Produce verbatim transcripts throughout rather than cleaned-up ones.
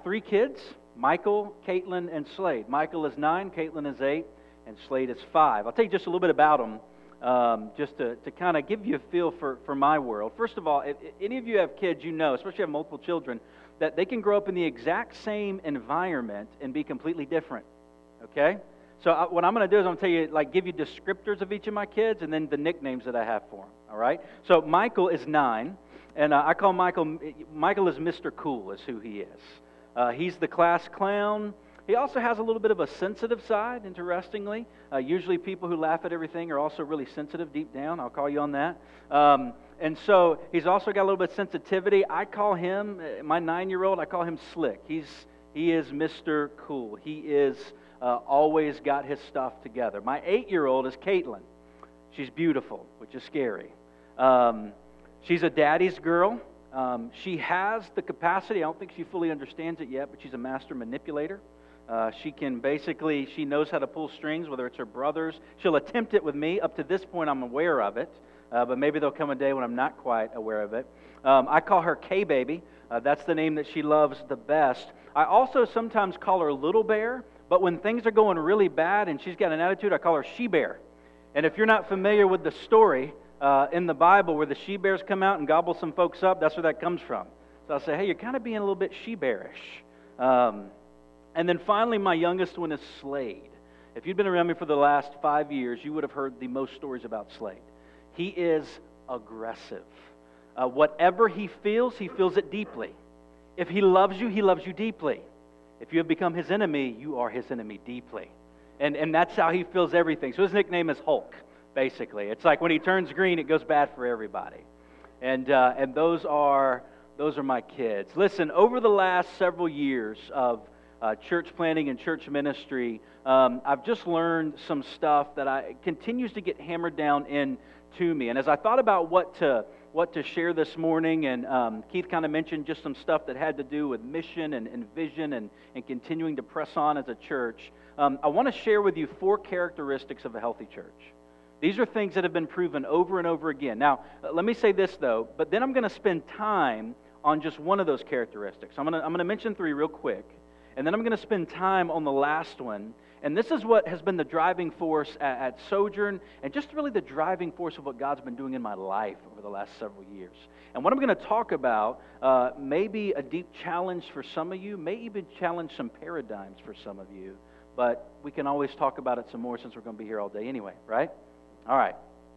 three kids, Michael, Caitlin, and Slade. Michael is nine, Caitlin is eight, and Slade is five. I'll tell you just a little bit about them, um, just to, to kind of give you a feel for, for my world. First of all, if, if any of you have kids, you know, especially if you have multiple children, that they can grow up in the exact same environment and be completely different, okay? So I, what I'm going to do is I'm going to tell you, like, give you descriptors of each of my kids and then the nicknames that I have for them, all right? So Michael is nine, and uh, I call Michael, Michael is Mister Cool is who he is. Uh, he's the class clown. He also has a little bit of a sensitive side, interestingly. Uh, usually people who laugh at everything are also really sensitive deep down. I'll call you on that. Um, and so he's also got a little bit of sensitivity. I call him, my nine-year-old, I call him Slick. He's He is Mister Cool. He is uh, always got his stuff together. My eight-year-old is Caitlin. She's beautiful, which is scary. Um, she's a daddy's girl. Um, she has the capacity, I don't think she fully understands it yet, but she's a master manipulator. Uh, she can basically, she knows how to pull strings, whether it's her brothers. She'll attempt it with me. Up to this point, I'm aware of it. Uh, but maybe there'll come a day when I'm not quite aware of it. Um, I call her K-Baby. Uh, that's the name that she loves the best. I also sometimes call her Little Bear. But when things are going really bad and she's got an attitude, I call her She-Bear. And if you're not familiar with the story uh, in the Bible where the she-bears come out and gobble some folks up, that's where that comes from. So I'll say, hey, you're kind of being a little bit she-bearish. Um, and then finally, my youngest one is Slade. If you've been around me for the last five years, you would have heard the most stories about Slade. He is aggressive. Uh, whatever he feels, he feels it deeply. If he loves you, he loves you deeply. If you have become his enemy, you are his enemy deeply. And and that's how he feels everything. So his nickname is Hulk, basically. It's like when he turns green, it goes bad for everybody. And uh, and those are those are my kids. Listen, over the last several years of uh, church planting and church ministry, um, I've just learned some stuff that I continues to get hammered down into me. And as I thought about what to what to share this morning, and um, Keith kind of mentioned just some stuff that had to do with mission and, and vision and, and continuing to press on as a church. Um, I want to share with you four characteristics of a healthy church. These are things that have been proven over and over again. Now, uh, let me say this though, but then I'm going to spend time on just one of those characteristics. I'm going to I'm going to mention three real quick, and then I'm going to spend time on the last one. And this is what has been the driving force at, at Sojourn, and just really the driving force of what God's been doing in my life over the last several years. And what I'm going to talk about uh, may be a deep challenge for some of you, may even challenge some paradigms for some of you, but we can always talk about it some more since we're going to be here all day anyway, right? All right.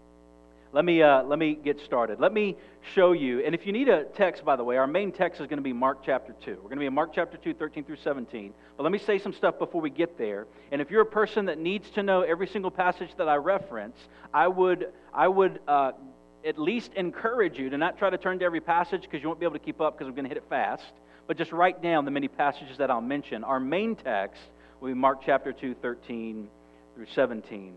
Let me uh, let me get started. Let me show you, and if you need a text, by the way, our main text is going to be Mark chapter two. We're going to be in Mark chapter two, thirteen through seventeen. But let me say some stuff before we get there. And if you're a person that needs to know every single passage that I reference, I would I would uh, at least encourage you to not try to turn to every passage because you won't be able to keep up because I'm going to hit it fast. But just write down the many passages that I'll mention. Our main text will be Mark chapter two, thirteen through seventeen.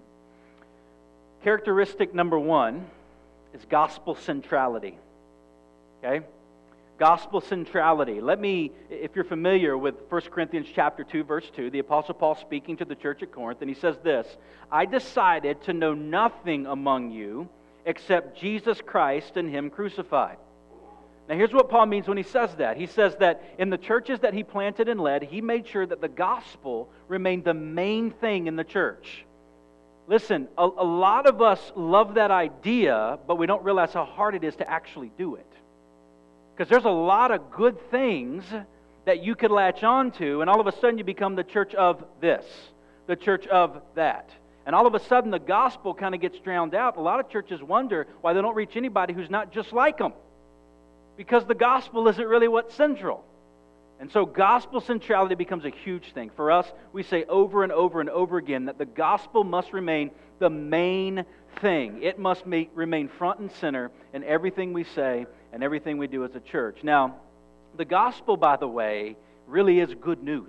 Characteristic number one is gospel centrality. Okay? Gospel centrality. Let me, if you're familiar with First Corinthians chapter two, verse two, the Apostle Paul speaking to the church at Corinth, and he says this, I decided to know nothing among you except Jesus Christ and Him crucified. Now here's what Paul means when he says that. He says that in the churches that he planted and led, he made sure that the gospel remained the main thing in the church. Listen, a, a lot of us love that idea, but we don't realize how hard it is to actually do it. Because there's a lot of good things that you could latch on to, and all of a sudden you become the church of this, the church of that. And all of a sudden the gospel kind of gets drowned out. A lot of churches wonder why they don't reach anybody who's not just like them. Because the gospel isn't really what's central. And so gospel centrality becomes a huge thing. For us, we say over and over and over again that the gospel must remain the main thing. It must be, remain front and center in everything we say and everything we do as a church. Now, the gospel, by the way, really is good news.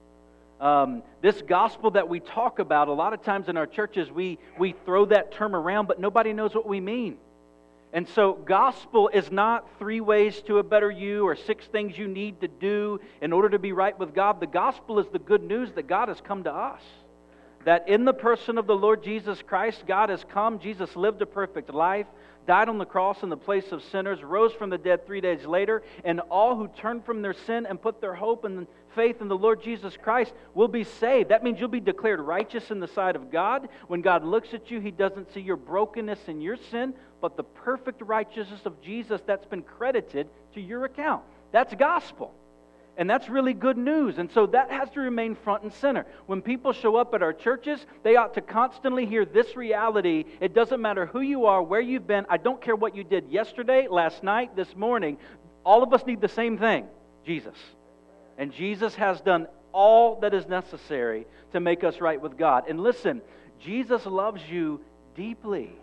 Um, this gospel that we talk about, a lot of times in our churches, we, we throw that term around, but nobody knows what we mean. And so gospel is not three ways to a better you or six things you need to do in order to be right with God. The gospel is the good news that God has come to us. That in the person of the Lord Jesus Christ, God has come. Jesus lived a perfect life, died on the cross in the place of sinners, rose from the dead three days later, and all who turn from their sin and put their hope and faith in the Lord Jesus Christ will be saved. That means you'll be declared righteous in the sight of God. When God looks at you, He doesn't see your brokenness and your sin, but the perfect righteousness of Jesus that's been credited to your account. That's gospel. And that's really good news. And so that has to remain front and center. When people show up at our churches, they ought to constantly hear this reality. It doesn't matter who you are, where you've been. I don't care what you did yesterday, last night, this morning. All of us need the same thing, Jesus. And Jesus has done all that is necessary to make us right with God. And listen, Jesus loves you deeply.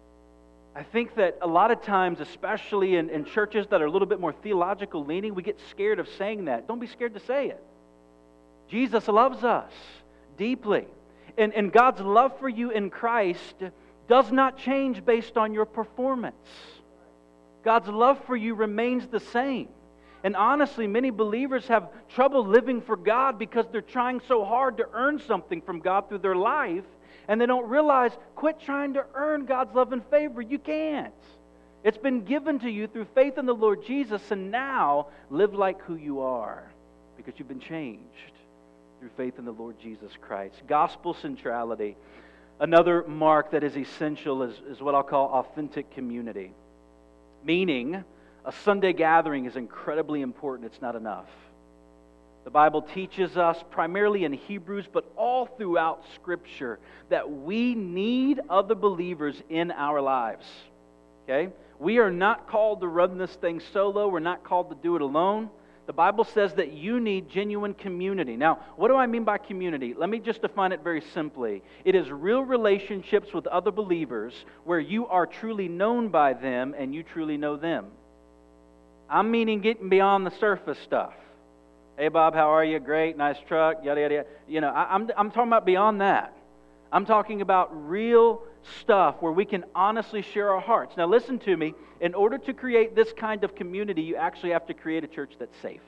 I think that a lot of times, especially in, in churches that are a little bit more theological leaning, we get scared of saying that. Don't be scared to say it. Jesus loves us deeply. And, and God's love for you in Christ does not change based on your performance. God's love for you remains the same. And honestly, many believers have trouble living for God because they're trying so hard to earn something from God through their life, and they don't realize, quit trying to earn God's love and favor. You can't. It's been given to you through faith in the Lord Jesus, and now live like who you are because you've been changed through faith in the Lord Jesus Christ. Gospel centrality. Another mark that is essential is, is what I'll call authentic community. Meaning, a Sunday gathering is incredibly important. It's not enough. The Bible teaches us, primarily in Hebrews, but all throughout Scripture, that we need other believers in our lives. Okay? We are not called to run this thing solo. We're not called to do it alone. The Bible says that you need genuine community. Now, what do I mean by community? Let me just define it very simply. It is real relationships with other believers where you are truly known by them and you truly know them. I'm meaning getting beyond the surface stuff. Hey, Bob, how are you? Great, nice truck, yada, yada, yada. You know, I, I'm, I'm talking about beyond that. I'm talking about real stuff where we can honestly share our hearts. Now, listen to me. In order to create this kind of community, you actually have to create a church that's safe.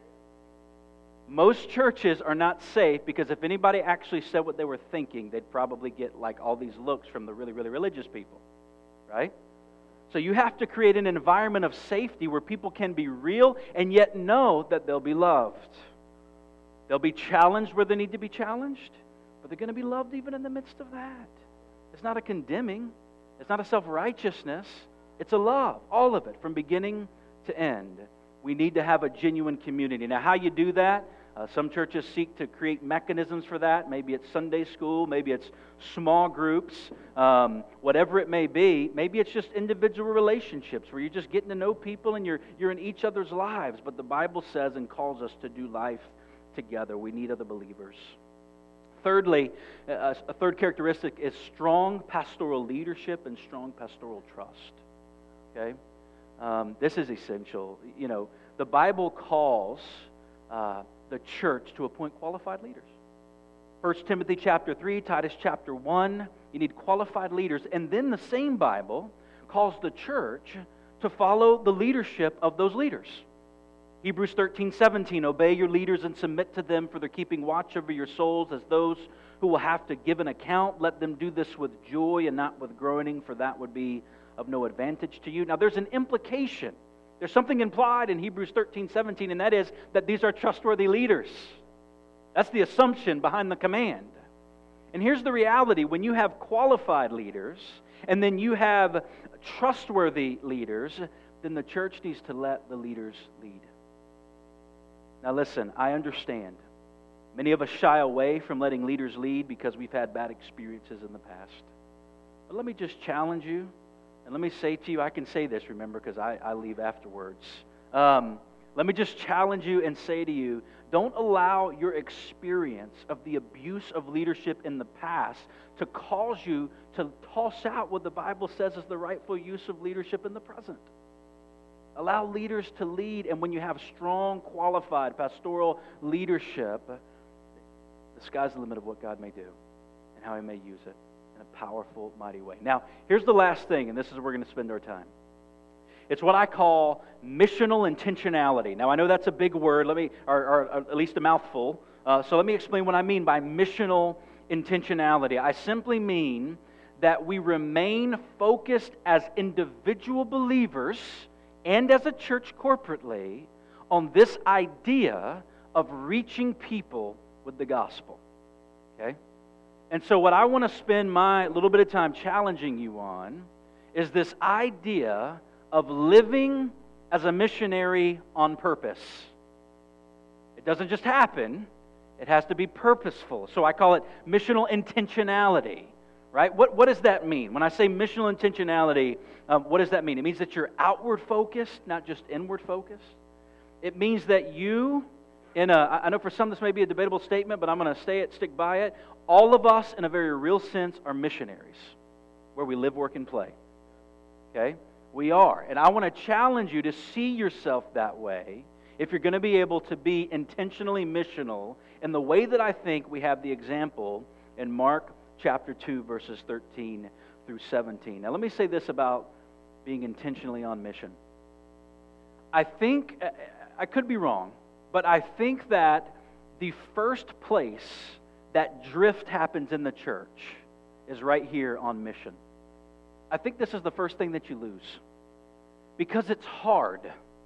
Most churches are not safe because if anybody actually said what they were thinking, they'd probably get like all these looks from the really, really religious people, right? So you have to create an environment of safety where people can be real and yet know that they'll be loved. They'll be challenged where they need to be challenged, but they're going to be loved even in the midst of that. It's not a condemning. It's not a self-righteousness. It's a love, all of it, from beginning to end. We need to have a genuine community. Now, how you do that? Uh, some churches seek to create mechanisms for that. Maybe it's Sunday school. Maybe it's small groups. Um, whatever it may be. Maybe it's just individual relationships where you're just getting to know people and you're, you're in each other's lives. But the Bible says and calls us to do life together. We need other believers. Thirdly, uh, a third characteristic is strong pastoral leadership and strong pastoral trust. Okay? Um, this is essential. You know, the Bible calls uh, the church to appoint qualified leaders. First Timothy chapter three, Titus chapter one, you need qualified leaders. And then the same Bible calls the church to follow the leadership of those leaders. Hebrews thirteen, seventeen, obey your leaders and submit to them, for they're keeping watch over your souls as those who will have to give an account. Let them do this with joy and not with groaning, for that would be of no advantage to you. Now there's an implication. There's something implied in Hebrews thirteen, seventeen, and that is that these are trustworthy leaders. That's the assumption behind the command. And here's the reality. When you have qualified leaders, and then you have trustworthy leaders, then the church needs to let the leaders lead. Now listen, I understand. Many of us shy away from letting leaders lead because we've had bad experiences in the past. But let me just challenge you. And let me say to you, I can say this, remember, because I, I leave afterwards. Um, let me just challenge you and say to you, don't allow your experience of the abuse of leadership in the past to cause you to toss out what the Bible says is the rightful use of leadership in the present. Allow leaders to lead, and when you have strong, qualified pastoral leadership, the sky's the limit of what God may do and how He may use it in a powerful, mighty way. Now, here's the last thing, and this is where we're going to spend our time. It's what I call missional intentionality. Now, I know that's a big word, let me, or, or at least a mouthful. Uh, so let me explain what I mean by missional intentionality. I simply mean that we remain focused as individual believers and as a church corporately on this idea of reaching people with the gospel. Okay? And so what I want to spend my little bit of time challenging you on is this idea of living as a missionary on purpose. It doesn't just happen. It has to be purposeful. So I call it missional intentionality. Right? What, what does that mean? When I say missional intentionality, um, what does that mean? It means that you're outward focused, not just inward focused. It means that you, in a, I know for some this may be a debatable statement, but I'm going to say it, stick by it. All of us, in a very real sense, are missionaries, where we live, work, and play. Okay? We are. And I want to challenge you to see yourself that way if you're going to be able to be intentionally missional in the way that I think we have the example in Mark chapter two, verses thirteen through seventeen. Now let me say this about being intentionally on mission. I think, I could be wrong, but I think that the first place that drift happens in the church is right here on mission. I think this is the first thing that you lose, because it's hard.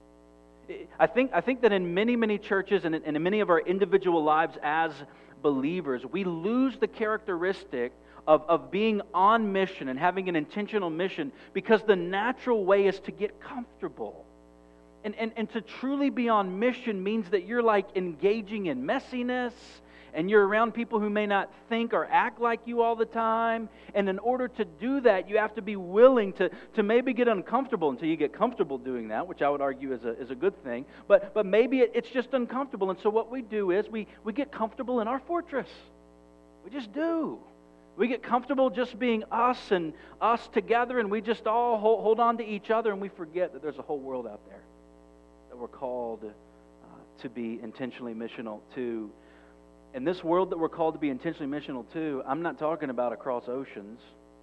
I think, I think that in many, many churches and in, in many of our individual lives as believers, we lose the characteristic of, of being on mission and having an intentional mission because the natural way is to get comfortable. And, and, and to truly be on mission means that you're like engaging in messiness, and you're around people who may not think or act like you all the time. And in order to do that, you have to be willing to, to maybe get uncomfortable until you get comfortable doing that, which I would argue is a, is a good thing. But, but maybe it, it's just uncomfortable. And so what we do is we, we get comfortable in our fortress. We just do. We get comfortable just being us and us together, and we just all hold, hold on to each other, and we forget that there's a whole world out there that we're called uh, to be intentionally missional to. In this world that we're called to be intentionally missional to, I'm not talking about across oceans.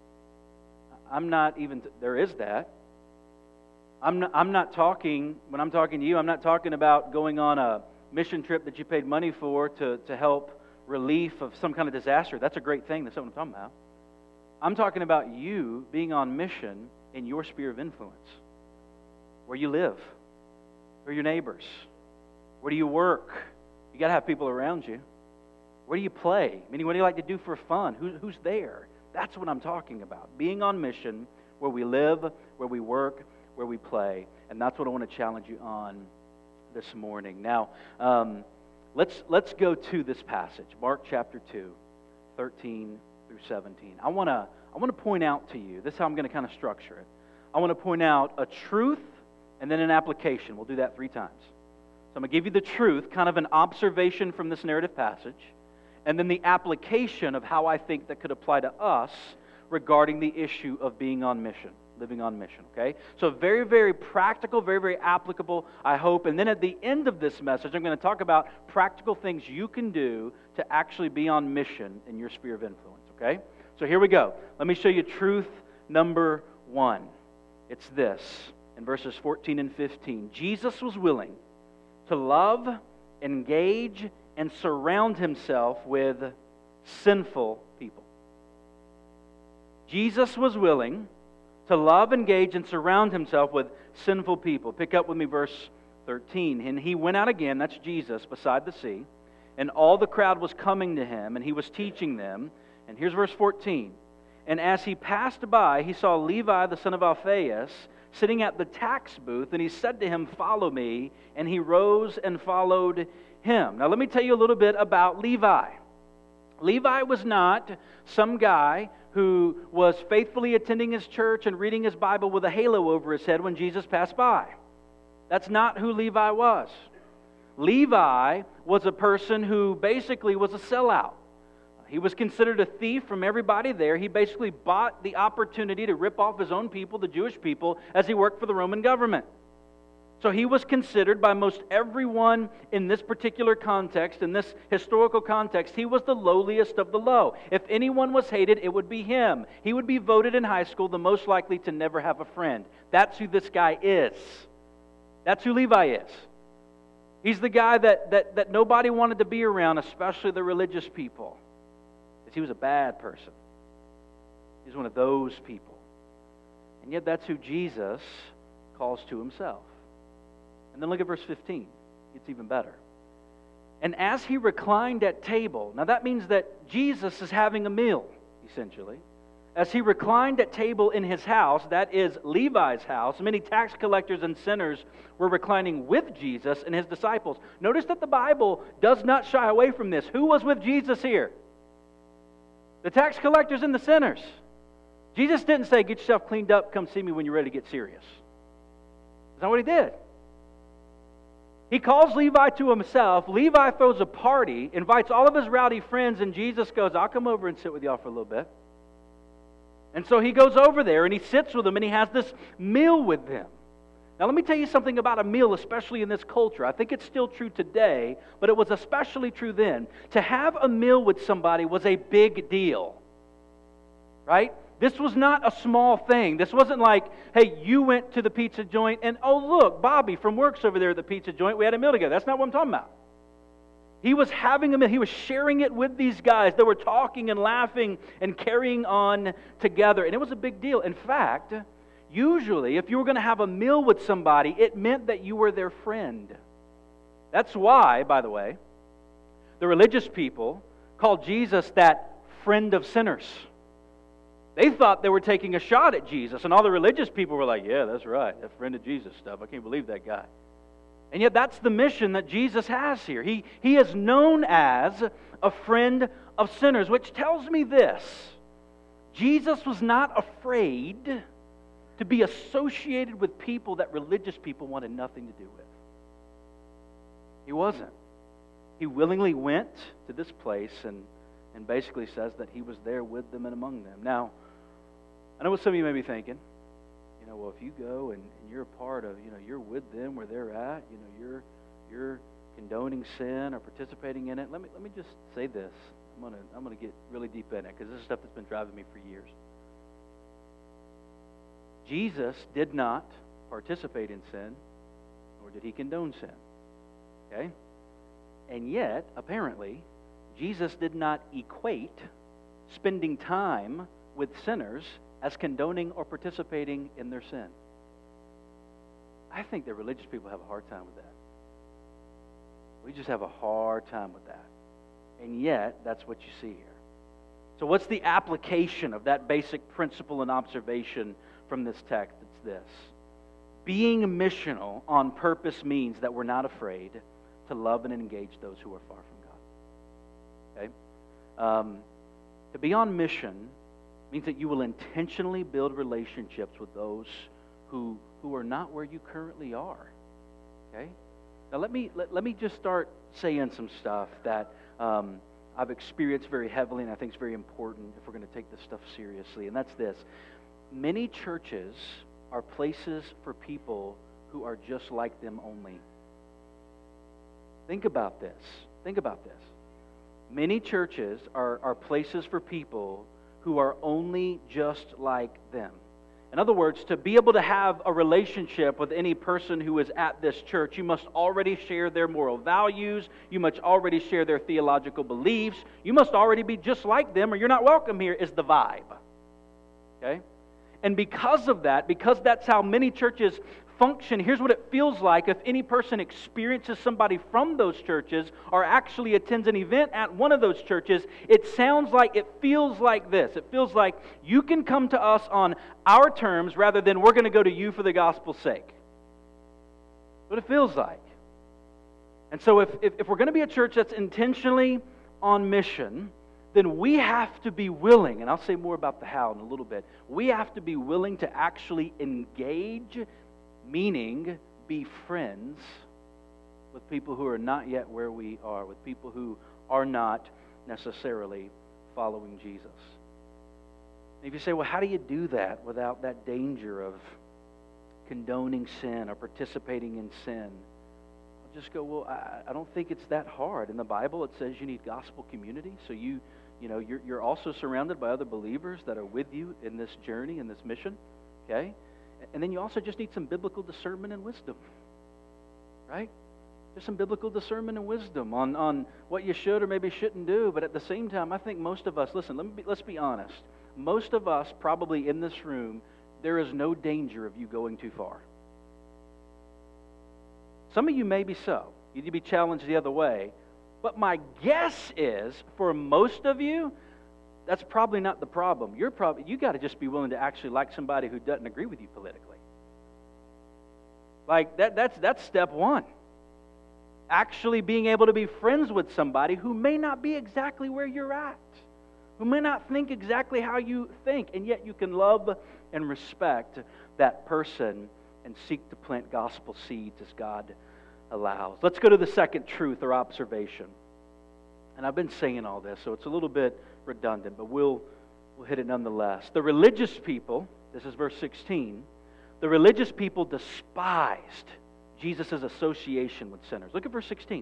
I'm not even, there is that. I'm not, I'm not talking, when I'm talking to you, I'm not talking about going on a mission trip that you paid money for to, to help relief of some kind of disaster. That's a great thing. That's what I'm talking about. I'm talking about you being on mission in your sphere of influence. Where you live. Who are your neighbors? Where do you work? You got to have people around you. Where do you play? Meaning, what do you like to do for fun? Who, who's there? That's what I'm talking about. Being on mission where we live, where we work, where we play. And that's what I want to challenge you on this morning. Now, um, let's let's go to this passage, Mark chapter two, thirteen through seventeen. I want to I want to point out to you, this is how I'm going to kind of structure it. I want to point out a truth and then an application. We'll do that three times. So I'm going to give you the truth, kind of an observation from this narrative passage, and then the application of how I think that could apply to us regarding the issue of being on mission, living on mission, okay? So very, very practical, very, very applicable, I hope. And then at the end of this message, I'm going to talk about practical things you can do to actually be on mission in your sphere of influence, okay? So here we go. Let me show you truth number one. It's this, in verses fourteen and fifteen. Jesus was willing to love, engage, and surround himself with sinful people. Jesus was willing to love, engage, and surround himself with sinful people. Pick up with me verse thirteen. And he went out again, that's Jesus, beside the sea, and all the crowd was coming to him, and he was teaching them. And here's verse fourteen. And as he passed by, he saw Levi, the son of Alphaeus, sitting at the tax booth, and he said to him, "Follow me." And he rose and followed him. Now let me tell you a little bit about Levi. Levi was not some guy who was faithfully attending his church and reading his Bible with a halo over his head when Jesus passed by. That's not who Levi was. Levi was a person who basically was a sellout. He was considered a thief from everybody there. He basically bought the opportunity to rip off his own people, the Jewish people, as he worked for the Roman government. So he was considered by most everyone in this particular context, in this historical context, he was the lowliest of the low. If anyone was hated, it would be him. He would be voted in high school the most likely to never have a friend. That's who this guy is. That's who Levi is. He's the guy that, that, that nobody wanted to be around, especially the religious people. Because he was a bad person. He's one of those people. And yet that's who Jesus calls to himself. And then look at verse fifteen. It's even better. And as he reclined at table, now that means that Jesus is having a meal, essentially. As he reclined at table in his house, that is Levi's house, many tax collectors and sinners were reclining with Jesus and his disciples. Notice that the Bible does not shy away from this. Who was with Jesus here? The tax collectors and the sinners. Jesus didn't say, get yourself cleaned up, come see me when you're ready to get serious. That's not what he did. He calls Levi to himself. Levi throws a party, invites all of his rowdy friends, and Jesus goes, I'll come over and sit with y'all for a little bit. And so he goes over there and he sits with them and he has this meal with them. Now let me tell you something about a meal, especially in this culture. I think it's still true today, but it was especially true then. To have a meal with somebody was a big deal. Right? This was not a small thing. This wasn't like, hey, you went to the pizza joint and, oh, look, Bobby from work's over there at the pizza joint. We had a meal together. That's not what I'm talking about. He was having a meal. He was sharing it with these guys. They were talking and laughing and carrying on together. And it was a big deal. In fact, usually, if you were going to have a meal with somebody, it meant that you were their friend. That's why, by the way, the religious people called Jesus that friend of sinners. They thought they were taking a shot at Jesus, and all the religious people were like, yeah, that's right, that friend of Jesus stuff. I can't believe that guy. And yet that's the mission that Jesus has here. He, he is known as a friend of sinners, which tells me this. Jesus was not afraid to be associated with people that religious people wanted nothing to do with. He wasn't. He willingly went to this place and, and basically says that he was there with them and among them. Now, I know what some of you may be thinking. You know, well, if you go and, and you're a part of, you know, you're with them where they're at, you know, you're you're condoning sin or participating in it. Let me let me just say this. I'm gonna I'm gonna get really deep in it because this is stuff that's been driving me for years. Jesus did not participate in sin, nor did he condone sin. Okay? And yet, apparently, Jesus did not equate spending time with sinners as condoning or participating in their sin. I think that religious people have a hard time with that. We just have a hard time with that. And yet, that's what you see here. So what's the application of that basic principle and observation from this text? It's this. Being missional on purpose means that we're not afraid to love and engage those who are far from God. Okay? Um, to be on mission means that you will intentionally build relationships with those who who are not where you currently are. Okay? Now let me let, let me just start saying some stuff that um, I've experienced very heavily and I think is very important if we're going to take this stuff seriously. And that's this. Many churches are places for people who are just like them only. Think about this. Think about this. Many churches are, are places for people who are only just like them. In other words, to be able to have a relationship with any person who is at this church, you must already share their moral values. You must already share their theological beliefs. You must already be just like them or you're not welcome here, is the vibe. Okay? And because of that, because that's how many churches function, here's what it feels like if any person experiences somebody from those churches or actually attends an event at one of those churches. It sounds like, it feels like this. It feels like you can come to us on our terms rather than we're going to go to you for the gospel's sake. That's what it feels like. And so if, if, if we're going to be a church that's intentionally on mission, then we have to be willing, and I'll say more about the how in a little bit, we have to be willing to actually engage, meaning be friends with people who are not yet where we are, with people who are not necessarily following Jesus. And if you say, well, how do you do that without that danger of condoning sin or participating in sin? I'll just go, well, I, I don't think it's that hard. In the Bible, it says you need gospel community, so you, you know, you're, you're also surrounded by other believers that are with you in this journey, in this mission, okay? And then you also just need some biblical discernment and wisdom, right? Just some biblical discernment and wisdom on, on what you should or maybe shouldn't do. But at the same time, I think most of us, listen, let me be, let's be honest. most of us probably in this room, there is no danger of you going too far. Some of you maybe so. You need to be challenged the other way. But my guess is, for most of you, that's probably not the problem. You're probably you got to just be willing to actually like somebody who doesn't agree with you politically. Like that that's that's step one. Actually being able to be friends with somebody who may not be exactly where you're at, who may not think exactly how you think, and yet you can love and respect that person and seek to plant gospel seeds as God allows. Let's go to the second truth or observation. And I've been saying all this, so it's a little bit redundant, but we'll we'll hit it nonetheless. The religious people, this is verse sixteen, the religious people despised Jesus' association with sinners. Look at verse sixteen.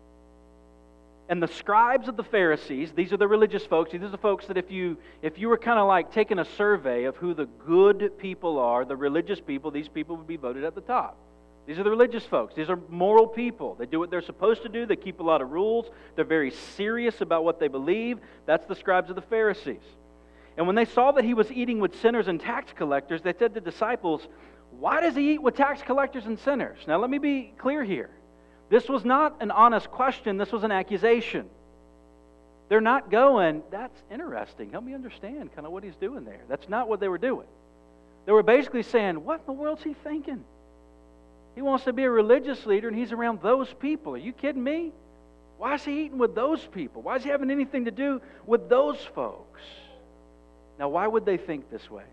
And the scribes of the Pharisees, these are the religious folks, these are the folks that if you if you were kind of like taking a survey of who the good people are, the religious people, these people would be voted at the top. These are the religious folks. These are moral people. They do what they're supposed to do. They keep a lot of rules. They're very serious about what they believe. That's the scribes of the Pharisees. And when they saw that he was eating with sinners and tax collectors, they said to the disciples, "Why does he eat with tax collectors and sinners?" Now let me be clear here. This was not an honest question. This was an accusation. They're not going, "That's interesting. Help me understand kind of what he's doing there." That's not what they were doing. They were basically saying, "What in the world's he thinking? He wants to be a religious leader and he's around those people. Are you kidding me? Why is he eating with those people? Why is he having anything to do with those folks?" Now, why would they think this way?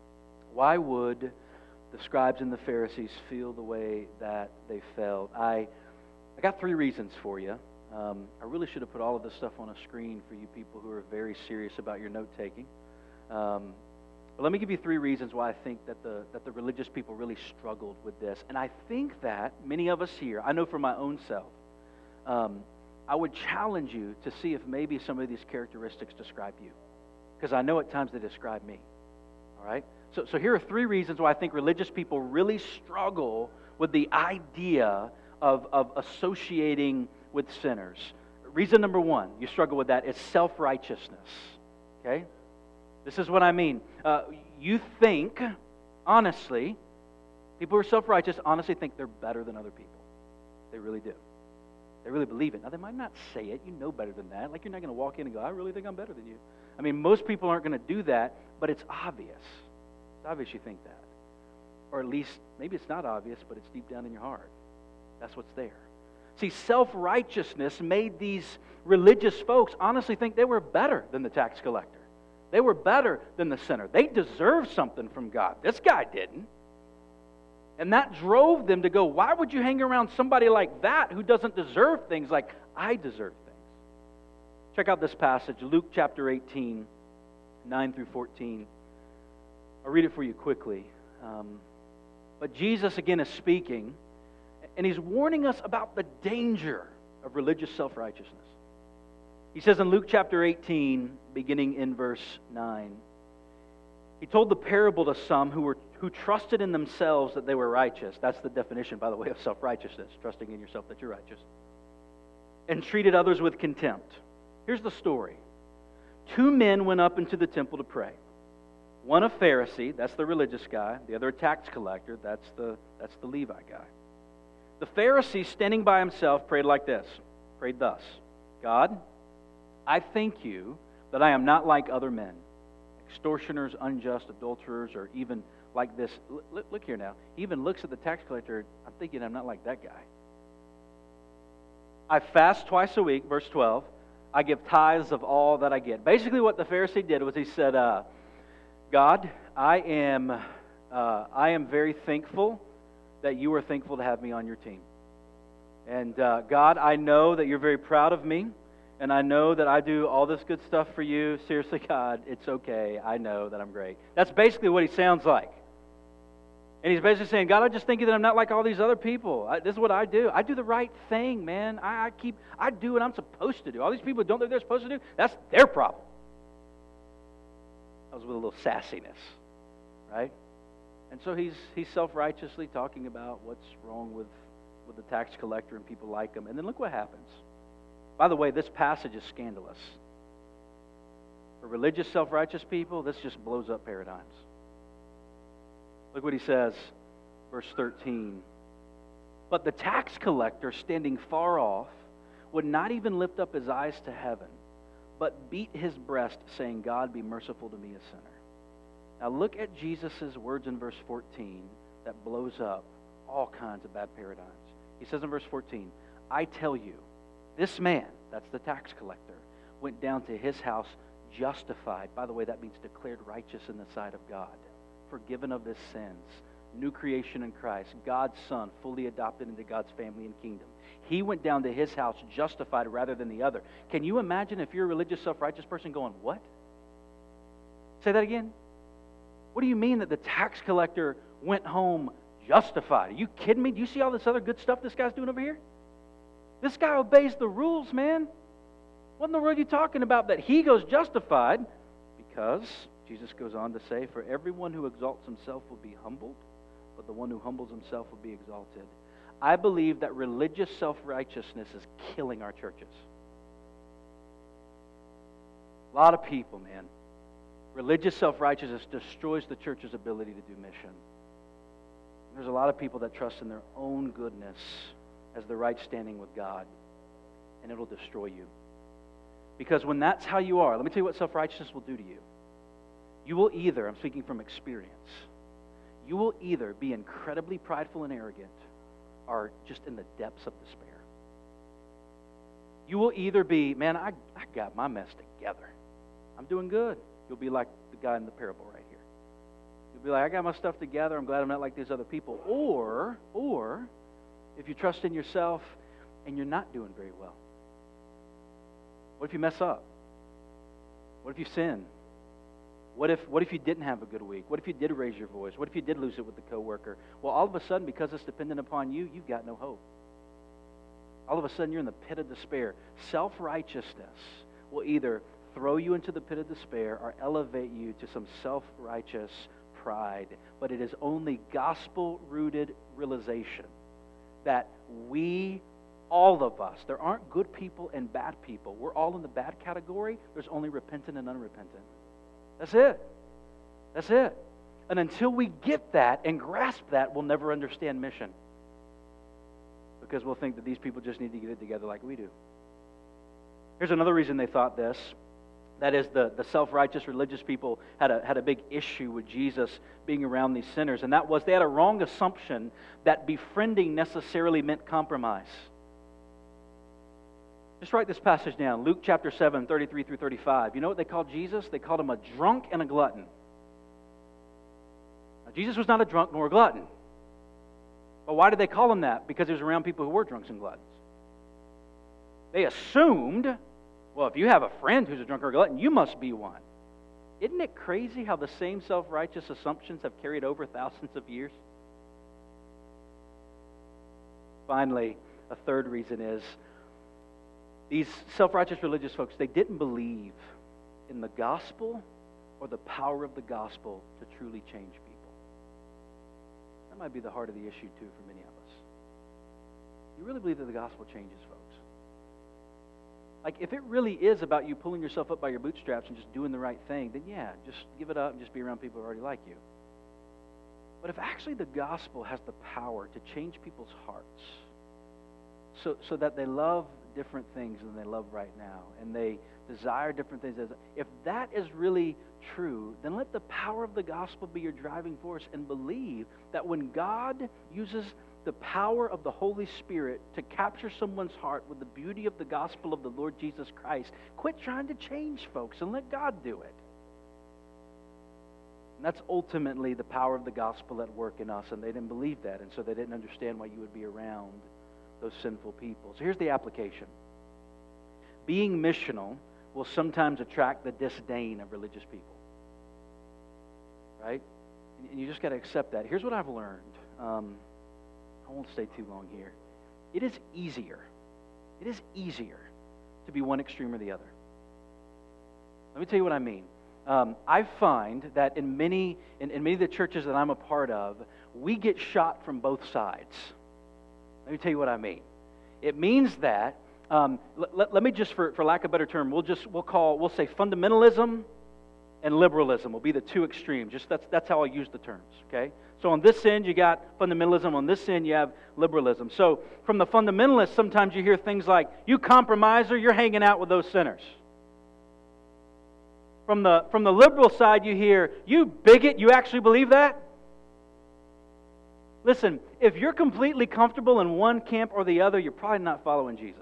Why would the scribes and the Pharisees feel the way that they felt? I, I got three reasons for you. Um, I really should have put all of this stuff on a screen for you people who are very serious about your note-taking. Um, But let me give you three reasons why I think that the that the religious people really struggled with this. And I think that many of us here, I know for my own self, um, I would challenge you to see if maybe some of these characteristics describe you. Because I know at times they describe me. All right? So, so here are three reasons why I think religious people really struggle with the idea of, of associating with sinners. Reason number one, you struggle with that, is self-righteousness. Okay? This is what I mean. Uh, you think, honestly, people who are self-righteous honestly think they're better than other people. They really do. They really believe it. Now, they might not say it. You know better than that. Like, you're not going to walk in and go, "I really think I'm better than you." I mean, most people aren't going to do that, but it's obvious. It's obvious you think that. Or at least, maybe it's not obvious, but it's deep down in your heart. That's what's there. See, self-righteousness made these religious folks honestly think they were better than the tax collector. They were better than the sinner. They deserved something from God. This guy didn't. And that drove them to go, "Why would you hang around somebody like that who doesn't deserve things like I deserve things?" Check out this passage, Luke chapter eighteen, nine through fourteen. I'll read it for you quickly. Um, but Jesus, again, is speaking, and he's warning us about the danger of religious self-righteousness. He says in Luke chapter eighteen, beginning in verse nine, he told the parable to some who were who trusted in themselves that they were righteous. That's the definition, by the way, of self-righteousness, trusting in yourself that you're righteous. And treated others with contempt. Here's the story. Two men went up into the temple to pray. One a Pharisee, that's the religious guy. The other a tax collector, that's the, that's the Levi guy. The Pharisee, standing by himself, prayed like this. Prayed thus: "God, I thank you that I am not like other men, extortioners, unjust, adulterers, or even like this." Look, look here now. He even looks at the tax collector. "I'm thinking I'm not like that guy. I fast twice a week," verse twelve. "I give tithes of all that I get." Basically what the Pharisee did was he said, uh, "God, I am, uh, I am very thankful that you are thankful to have me on your team. And uh, God, I know that you're very proud of me. And I know that I do all this good stuff for you. Seriously, God, it's okay. I know that I'm great." That's basically what he sounds like. And he's basically saying, "God, I just think that I'm not like all these other people. I, this is what I do. I do the right thing, man. I, I keep, I do what I'm supposed to do. All these people who don't do what they're supposed to do, that's their problem." That was with a little sassiness, right? And so he's he's self-righteously talking about what's wrong with, with the tax collector and people like him. And then look what happens. By the way, this passage is scandalous. For religious, self-righteous people, this just blows up paradigms. Look what he says, verse thirteen. But the tax collector, standing far off, would not even lift up his eyes to heaven, but beat his breast, saying, God, be merciful to me, a sinner. Now look at Jesus' words in verse fourteen that blows up all kinds of bad paradigms. He says in verse fourteen, I tell you, this man, that's the tax collector, went down to his house justified. By the way, that means declared righteous in the sight of God, forgiven of his sins, new creation in Christ, God's Son, fully adopted into God's family and kingdom. He went down to his house justified rather than the other. Can you imagine if you're a religious, self-righteous person going, what? Say that again? What do you mean that the tax collector went home justified? Are you kidding me? Do you see all this other good stuff this guy's doing over here? This guy obeys the rules, man. What in the world are you talking about that he goes justified? Because Jesus goes on to say, for everyone who exalts himself will be humbled, but the one who humbles himself will be exalted. I believe that religious self-righteousness is killing our churches. A lot of people, man. Religious self-righteousness destroys the church's ability to do mission. There's a lot of people that trust in their own goodness as the right standing with God, and it'll destroy you. Because when that's how you are, let me tell you what self-righteousness will do to you. You will either, I'm speaking from experience, you will either be incredibly prideful and arrogant or just in the depths of despair. You will either be, man, I, I got my mess together. I'm doing good. You'll be like the guy in the parable right here. You'll be like, I got my stuff together. I'm glad I'm not like these other people. Or, or, if you trust in yourself and you're not doing very well. What if you mess up? What if you sin? What if, what if you didn't have a good week? What if you did raise your voice? What if you did lose it with the coworker? Well, all of a sudden, because it's dependent upon you, you've got no hope. All of a sudden, you're in the pit of despair. Self-righteousness will either throw you into the pit of despair or elevate you to some self-righteous pride. But it is only gospel-rooted realization that we, all of us, there aren't good people and bad people. We're all in the bad category. There's only repentant and unrepentant. That's it. That's it. And until we get that and grasp that, we'll never understand mission. Because we'll think that these people just need to get it together like we do. Here's another reason they thought this. That is, the, the self-righteous religious people had a, had a big issue with Jesus being around these sinners. And that was they had a wrong assumption that befriending necessarily meant compromise. Just write this passage down. Luke chapter seven, thirty-three through thirty-five. You know what they called Jesus? They called him a drunk and a glutton. Now, Jesus was not a drunk nor a glutton. But why did they call him that? Because he was around people who were drunks and gluttons. They assumed, well, if you have a friend who's a drunk or a glutton, you must be one. Isn't it crazy how the same self-righteous assumptions have carried over thousands of years? Finally, a third reason is these self-righteous religious folks, they didn't believe in the gospel or the power of the gospel to truly change people. That might be the heart of the issue, too, for many of us. You really believe that the gospel changes folks? Like, if it really is about you pulling yourself up by your bootstraps and just doing the right thing, then yeah, just give it up and just be around people who already like you. But if actually the gospel has the power to change people's hearts so, so that they love different things than they love right now, and they desire different things. If that is really true, then let the power of the gospel be your driving force, and believe that when God uses the power of the Holy Spirit to capture someone's heart with the beauty of the gospel of the Lord Jesus Christ, quit trying to change folks and let God do it. And that's ultimately the power of the gospel at work in us, and they didn't believe that, and so they didn't understand why you would be around those sinful people. So here's the application. Being missional will sometimes attract the disdain of religious people. Right? And you just got to accept that. Here's what I've learned. Um, I won't stay too long here. It is easier. It is easier to be one extreme or the other. Let me tell you what I mean. Um, I find that in many, in, in many of the churches that I'm a part of, we get shot from both sides. Let me tell you what I mean. It means that, um, let, let, let me just, for, for lack of a better term, we'll just, we'll call, we'll say fundamentalism and liberalism will be the two extremes. Just that's that's how I use the terms, okay? So on this end, you got fundamentalism. On this end, you have liberalism. So from the fundamentalists, sometimes you hear things like, you compromiser, you're hanging out with those sinners. From the, from the liberal side, you hear, you bigot, you actually believe that? Listen, if you're completely comfortable in one camp or the other, you're probably not following Jesus.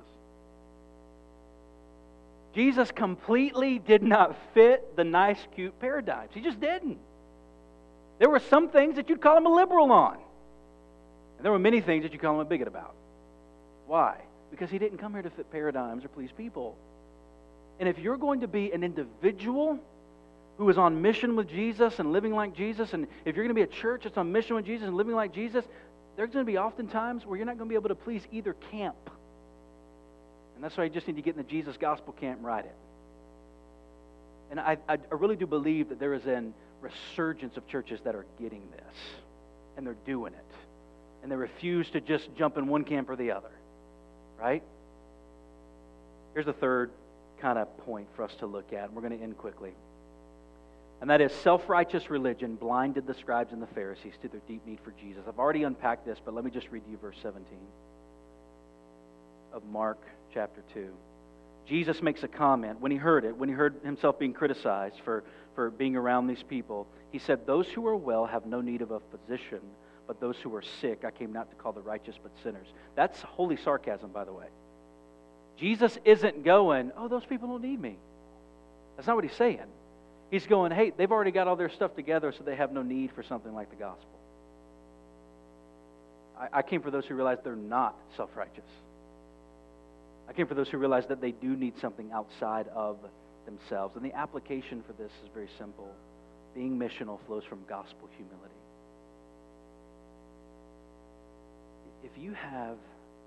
Jesus completely did not fit the nice, cute paradigms. He just didn't. There were some things that you'd call him a liberal on. And there were many things that you'd call him a bigot about. Why? Because he didn't come here to fit paradigms or please people. And if you're going to be an individual who is on mission with Jesus and living like Jesus, and if you're going to be a church that's on mission with Jesus and living like Jesus, there's going to be often times where you're not going to be able to please either camp. And that's why you just need to get in the Jesus gospel camp and ride it. And I, I really do believe that there is an resurgence of churches that are getting this. And they're doing it. And they refuse to just jump in one camp or the other. Right? Here's the third kind of point for us to look at. And we're going to end quickly. And that is self-righteous religion blinded the scribes and the Pharisees to their deep need for Jesus. I've already unpacked this, but let me just read you verse seventeen of Mark chapter two. Jesus makes a comment when he heard it, when he heard himself being criticized for, for being around these people. He said, those who are well have no need of a physician, but those who are sick I came not to call the righteous but sinners. That's holy sarcasm, by the way. Jesus isn't going, oh, those people don't need me. That's not what he's saying. He's going, hey, they've already got all their stuff together, so they have no need for something like the gospel. I, I came for those who realize they're not self-righteous. I came for those who realize that they do need something outside of themselves. And the application for this is very simple. Being missional flows from gospel humility. If you have,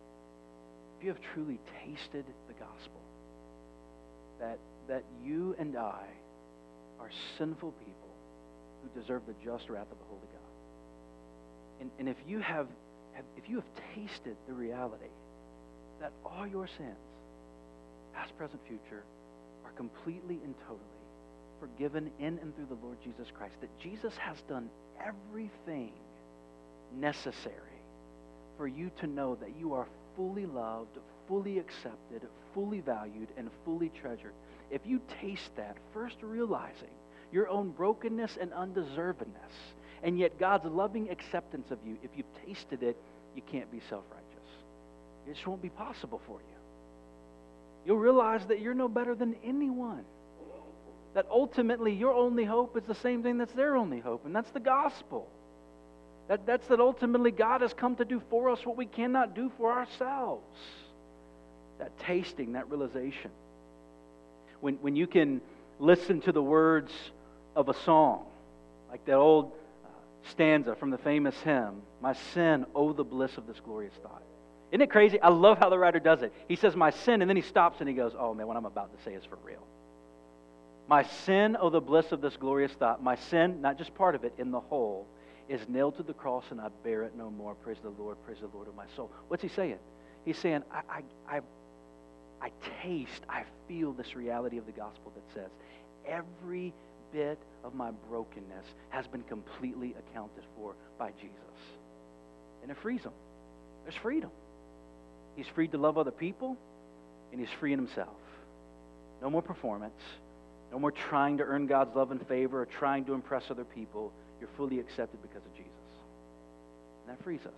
if you have truly tasted the gospel, that, that you and I are sinful people who deserve the just wrath of the holy God. And, and if you have, have if you have tasted the reality that all your sins, past, present, future, are completely and totally forgiven in and through the Lord Jesus Christ, that Jesus has done everything necessary for you to know that you are fully loved, fully accepted, fully valued, and fully treasured. If you taste that, first realizing your own brokenness and undeservedness, and yet God's loving acceptance of you, if you've tasted it, you can't be self-righteous. It just won't be possible for you. You'll realize that you're no better than anyone. That ultimately your only hope is the same thing that's their only hope, and that's the gospel. That, that's that ultimately God has come to do for us what we cannot do for ourselves. That tasting, that realization. When, when you can listen to the words of a song, like that old uh, stanza from the famous hymn, my sin, oh the bliss of this glorious thought. Isn't it crazy? I love how the writer does it. He says, my sin, and then he stops and he goes, oh man, what I'm about to say is for real. My sin, oh the bliss of this glorious thought. My sin, not just part of it, in the whole, is nailed to the cross and I bear it no more. Praise the Lord, praise the Lord of my soul. What's he saying? He's saying, I, I, I, I taste, I feel this reality of the gospel that says, every bit of my brokenness has been completely accounted for by Jesus. And it frees him. There's freedom. He's free to love other people, and he's free in himself. No more performance. No more trying to earn God's love and favor or trying to impress other people. You're fully accepted because of Jesus. And that frees us.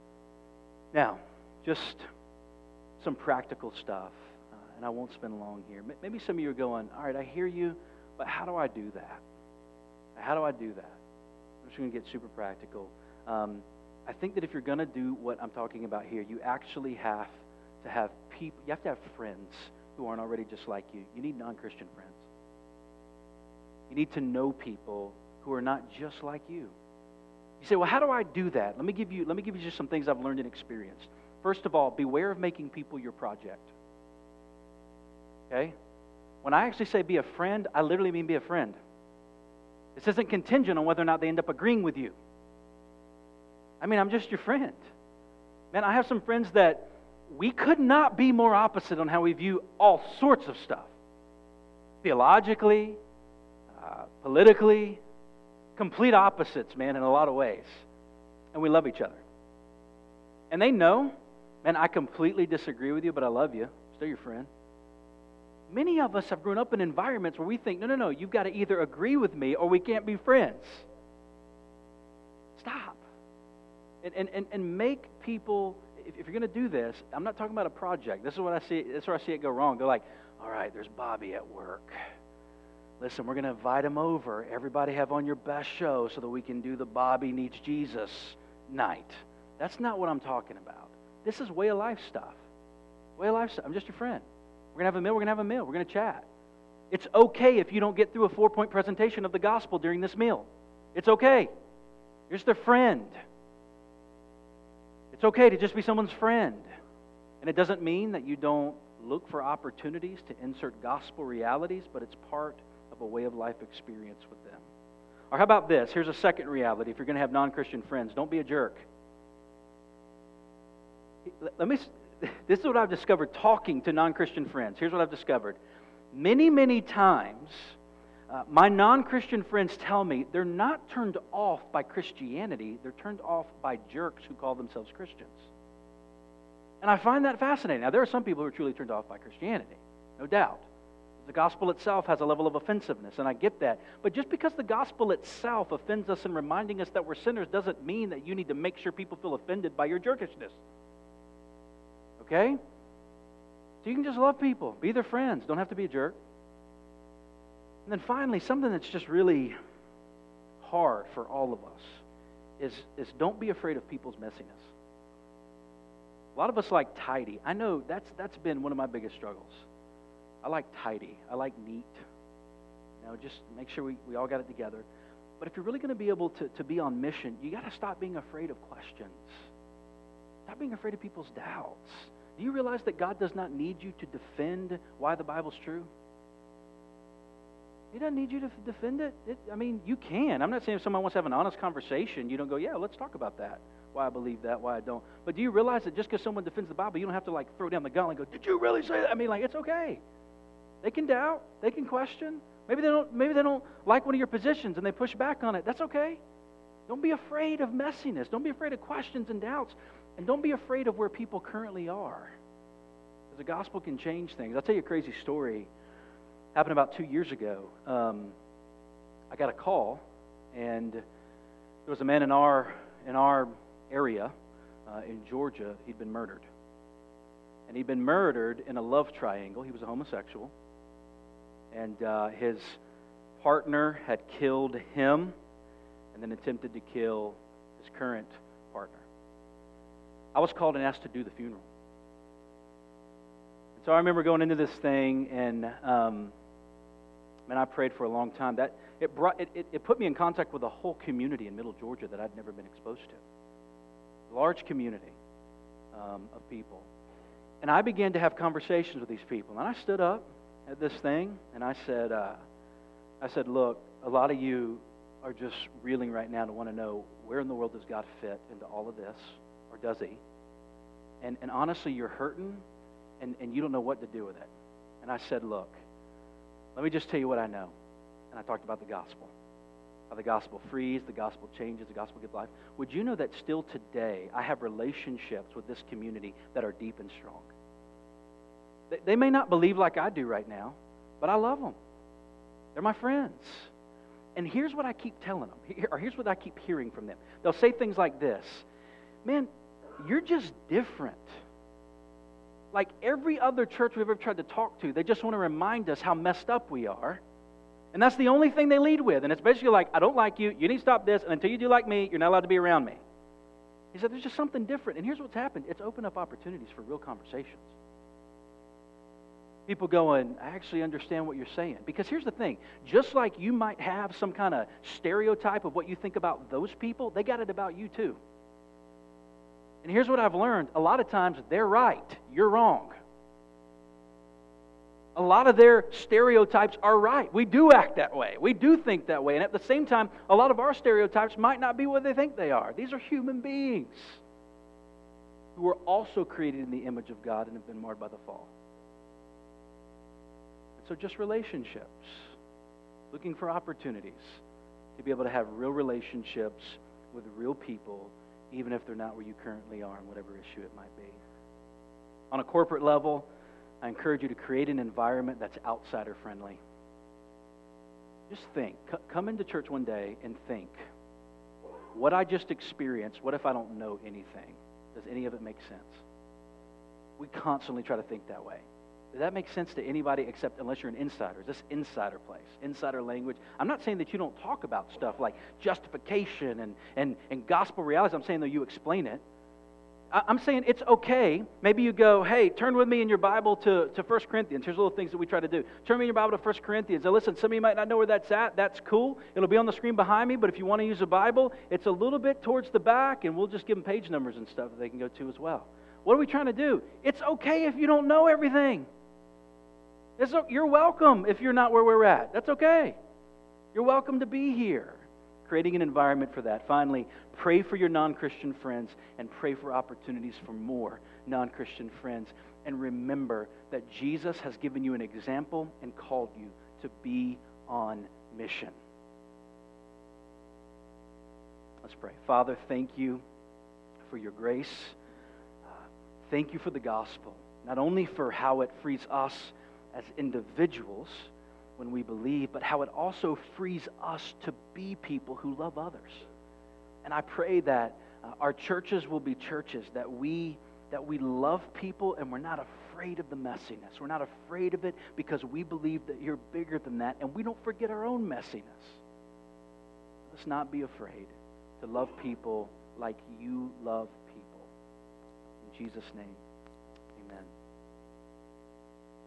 Now, just some practical stuff, uh, and I won't spend long here. Maybe some of you are going, all right, I hear you, but how do I do that? How do I do that? I'm just going to get super practical. Um, I think that if you're going to do what I'm talking about here, you actually have to have people, you have to have friends who aren't already just like you. You need non-Christian friends. You need to know people who are not just like you. You say, well, how do I do that? Let me give you, let me give you just some things I've learned and experienced. First of all, beware of making people your project. Okay? When I actually say be a friend, I literally mean be a friend. This isn't contingent on whether or not they end up agreeing with you. I mean, I'm just your friend. Man, I have some friends that we could not be more opposite on how we view all sorts of stuff. Theologically, uh, uh, politically, complete opposites, man, in a lot of ways. And we love each other. And they know, man, I completely disagree with you, but I love you. Still your friend. Many of us have grown up in environments where we think, no, no, no, you've got to either agree with me or we can't be friends. Stop. And, and, and, and make people, if, if you're going to do this, I'm not talking about a project. This is what I see, this is where I see it go wrong. They're like, all right, there's Bobby at work. Listen, we're going to invite him over. Everybody have on your best show so that we can do the Bobby Needs Jesus night. That's not what I'm talking about. This is way of life stuff. Way of life stuff. I'm just your friend. We're going to have a meal. We're going to have a meal. We're going to chat. It's okay if you don't get through a four-point presentation of the gospel during this meal. It's okay. You're just a friend. It's okay to just be someone's friend. And it doesn't mean that you don't look for opportunities to insert gospel realities, but it's part of a way of life experience with them. Or how about this? Here's a second reality. If you're going to have non-Christian friends, don't be a jerk. Let me. This is what I've discovered talking to non-Christian friends. Here's what I've discovered. Many, many times, uh, my non-Christian friends tell me they're not turned off by Christianity. They're turned off by jerks who call themselves Christians. And I find that fascinating. Now, there are some people who are truly turned off by Christianity, no doubt. The gospel itself has a level of offensiveness, and I get that. But just because the gospel itself offends us in reminding us that we're sinners doesn't mean that you need to make sure people feel offended by your jerkishness. Okay? So you can just love people. Be their friends. Don't have to be a jerk. And then finally, something that's just really hard for all of us is, is don't be afraid of people's messiness. A lot of us like tidy. I know that's that's been one of my biggest struggles. I like tidy. I like neat. You know, just make sure we, we all got it together. But if you're really going to be able to, to be on mission, you got to stop being afraid of questions. Stop being afraid of people's doubts. Do you realize that God does not need you to defend why the Bible's true? He doesn't need you to defend it. it. I mean, you can. I'm not saying if someone wants to have an honest conversation, you don't go, yeah, let's talk about that. Why I believe that, why I don't. But do you realize that just because someone defends the Bible, you don't have to like throw down the gauntlet and go, did you really say that? I mean, like, it's okay. They can doubt. They can question. Maybe they don't, maybe they don't like one of your positions and they push back on it. That's okay. Don't be afraid of messiness. Don't be afraid of questions and doubts. And don't be afraid of where people currently are. Because the gospel can change things. I'll tell you a crazy story. Happened about two years ago. Um, I got a call, and there was a man in our in our area uh, in Georgia. He'd been murdered. And he'd been murdered in a love triangle. He was a homosexual. And uh, his partner had killed him and then attempted to kill his current partner. I was called and asked to do the funeral. And so I remember going into this thing, and um, man, I prayed for a long time. That it brought it, it, it put me in contact with a whole community in Middle Georgia that I'd never been exposed to. Large community um, of people. And I began to have conversations with these people. And I stood up at this thing, and I said, uh, I said, look, a lot of you are just reeling right now to want to know, where in the world does God fit into all of this? Or does he? And, and honestly, you're hurting, and, and you don't know what to do with it. And I said, look, let me just tell you what I know. And I talked about the gospel. How the gospel frees, the gospel changes, the gospel gives life. Would you know that still today, I have relationships with this community that are deep and strong? They, they may not believe like I do right now, but I love them. They're my friends. And here's what I keep telling them, Here, or here's what I keep hearing from them. They'll say things like this: man, you're just different. Like every other church we've ever tried to talk to, they just want to remind us how messed up we are. And that's the only thing they lead with. And it's basically like, I don't like you, you need to stop this, and until you do like me, you're not allowed to be around me. He said, there's just something different. And here's what's happened. It's opened up opportunities for real conversations. People going, I actually understand what you're saying. Because here's the thing. Just like you might have some kind of stereotype of what you think about those people, they got it about you too. And here's what I've learned. A lot of times they're right. You're wrong. A lot of their stereotypes are right. We do act that way. We do think that way. And at the same time, a lot of our stereotypes might not be what they think they are. These are human beings who were also created in the image of God and have been marred by the fall. And so just relationships. looking for opportunities to be able to have real relationships with real people, even if they're not where you currently are in whatever issue it might be. On a corporate level, I encourage you to create an environment that's outsider-friendly. Just think. C- come into church one day and think, what I just experienced, what if I don't know anything? Does any of it make sense? We constantly try to think that way. Does that make sense to anybody except unless you're an insider? Is this insider place, insider language? I'm not saying that you don't talk about stuff like justification and, and, and gospel realities. I'm saying that you explain it. I, I'm saying it's okay. Maybe you go, hey, turn with me in your Bible to, to First Corinthians. Here's little things that we try to do. Turn me in your Bible to First Corinthians. Now listen, some of you might not know where that's at. That's cool. It'll be on the screen behind me, but if you want to use a Bible, it's a little bit towards the back, and we'll just give them page numbers and stuff that they can go to as well. What are we trying to do? It's okay if you don't know everything. It's, you're welcome if you're not where we're at. That's okay. You're welcome to be here. Creating an environment for that. Finally, pray for your non-Christian friends and pray for opportunities for more non-Christian friends. And remember that Jesus has given you an example and called you to be on mission. Let's pray. Father, thank you for your grace. Uh, thank you for the gospel. Not only for how it frees us as individuals when we believe, but how it also frees us to be people who love others. And I pray that uh, our churches will be churches that we that we love people and we're not afraid of the messiness. We're not afraid of it because we believe that you're bigger than that, and we don't forget our own messiness. Let's not be afraid to love people like you love people. In Jesus' name, amen.